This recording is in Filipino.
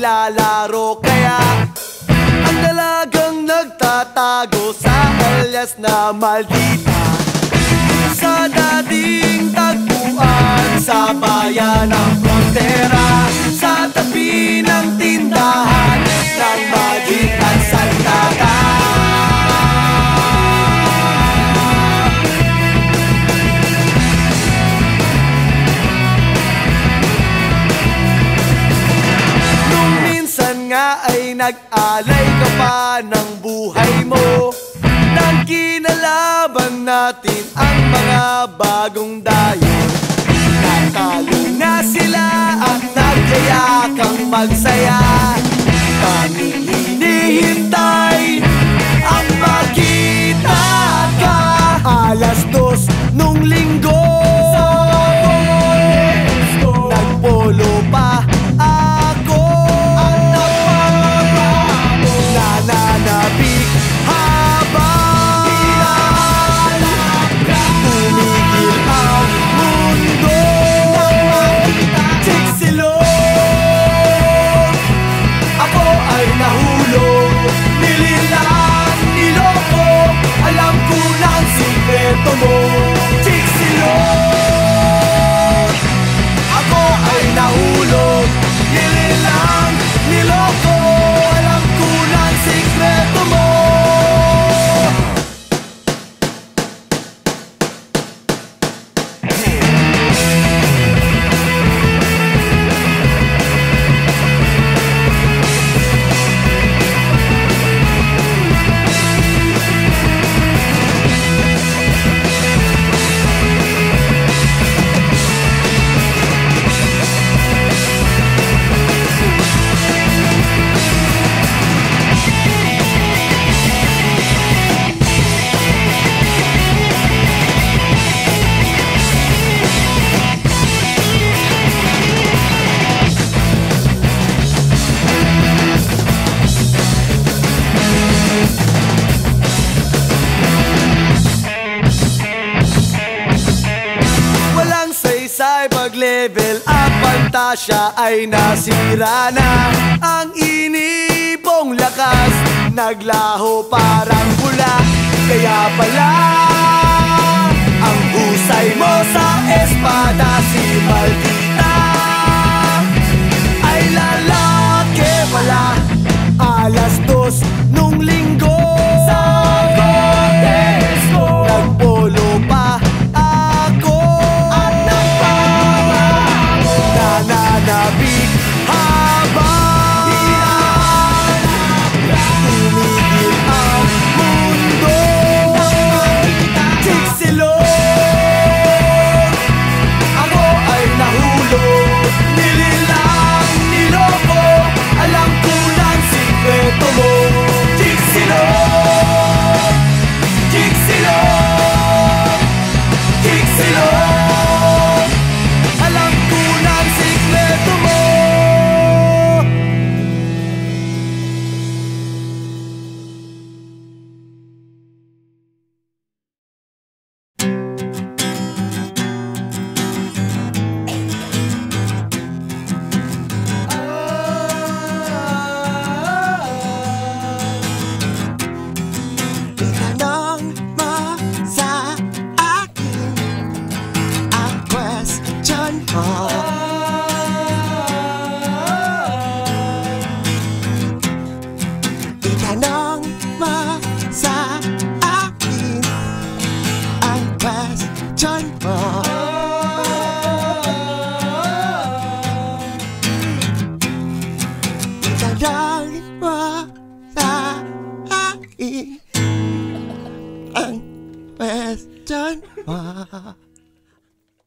naglalaro. Kaya ang dalagang nagtatago sa alias na maldita, sa dating tagpuan sa bayan ng frontera, sa tabi ng tindahan ng Magic at Santata. Nung minsan nga ay nag-alay ka pa ng buhay mo, nang kinalaban natin ang mga bagong dayo. Natalo na sila at nagyayakang magsaya. Tanging hinihintay ang makita ka. 2:00 nung linggo, nagpolo pa ako. Nananabik habang tumigil ang mundo. Chiksilog, ako ay nahulog. Nililang, niloko, alam ko ng sikreto mo. Chiksilog, ako ay nahulog. Nililang, niloko, alam ko ng sikreto mo. Pag-level up, pantasya ay nasira na. Ang inipong lakas naglaho parang bula. Kaya pala ang husay mo sa espada, si Maldita ay lalaki pala. 2:00 nung linggo, sa Cortez ko, nagpolo pa ako. Nananabik habang tumigil ang mundo. Chiksilog, ako ay nahulog. Nililang, niloko, alam ko ng sikreto mo. Chiksilog, chiksilog, chiksilog, alam ko ng sikreto mo. Itanong mo sa akin ang question mo. Itanong mo sa akin ang question mo. Itanong mo sa akin ang question mo.